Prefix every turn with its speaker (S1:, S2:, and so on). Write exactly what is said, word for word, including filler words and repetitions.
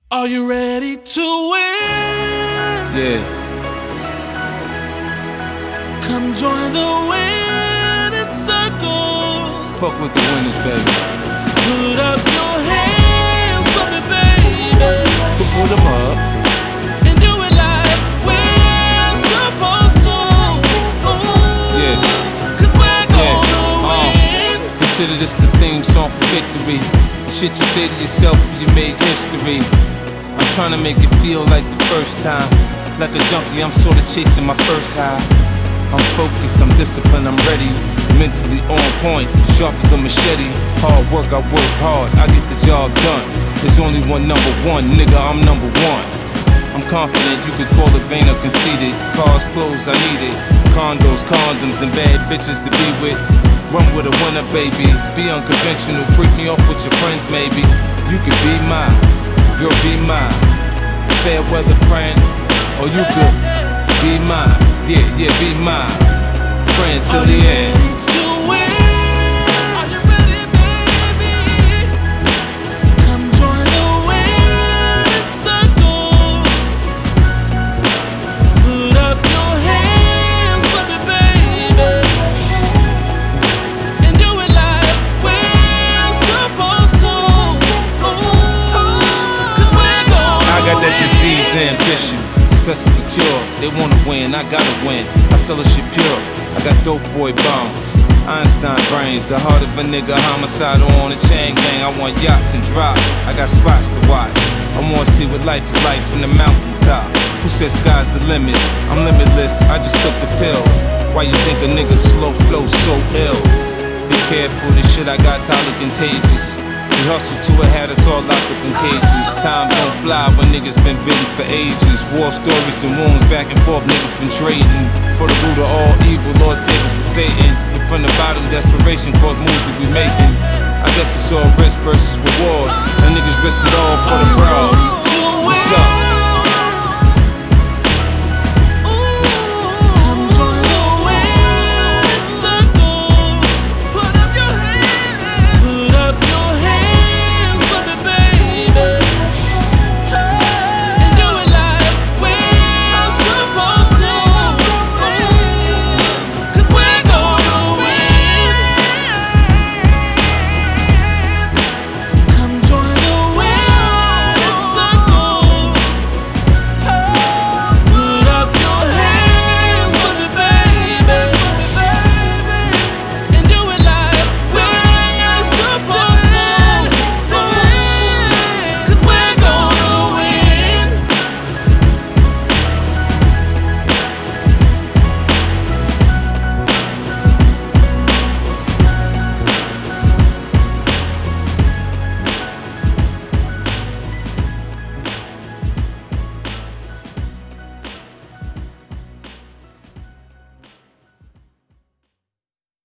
S1: Are you ready to win?
S2: Yeah.
S1: Come join the winning circle.
S2: Fuck with the winners, baby.
S1: Put up your hands for me, baby.
S2: Put them up.
S1: And do it like we're supposed to. Ooh,
S2: Yeah.
S1: Cause we're
S2: Yeah.
S1: gonna
S2: Uh,
S1: win.
S2: Consider this the theme song for victory. The shit you say to yourself when you make history. I'm trying to make it feel like the first time. Like a junkie, I'm sorta chasing my first high. I'm focused, I'm disciplined, I'm ready. Mentally on point, sharp as a machete. Hard work, I work hard, I get the job done. There's only one number one, nigga, I'm number one. I'm confident, you could call it vain or conceited. Cars, clothes, I need it. Condos, condoms, and bad bitches to be with. Run with a winner, baby. Be unconventional, freak me off with your friends, maybe. You could be mine, you'll be mine. Fair weather friend, or you could be mine. Yeah, yeah, be mine. Friend till the end.
S1: Ready to win? Are you ready, baby? Come join the winning circle. Put up your hands for me, baby. And do it like we're supposed to. Ooh, Cause we're gonna
S2: I got that disease ambition. Success is the cure. They wanna win, I gotta win. I sell the shit pure. I got dope boy bombs, Einstein brains. The heart of a nigga, homicidal on a chain gang. I want yachts and drops. I got spots to watch. I wanna see what life is like from the mountaintop. Who said sky's the limit? I'm limitless. I just took the pill. Why you think a nigga slow flow so ill? Be careful, this shit I got's highly contagious. We hustle to it, had us all locked up in cages. Time don't fly when niggas been bitten for ages. War stories and wounds back and forth, niggas been trading. For the root of all evil, Lord save us from Satan. And from the bottom, desperation caused moves that we making. I guess it's all risk versus rewards. And niggas risk it all for the bros. What's up?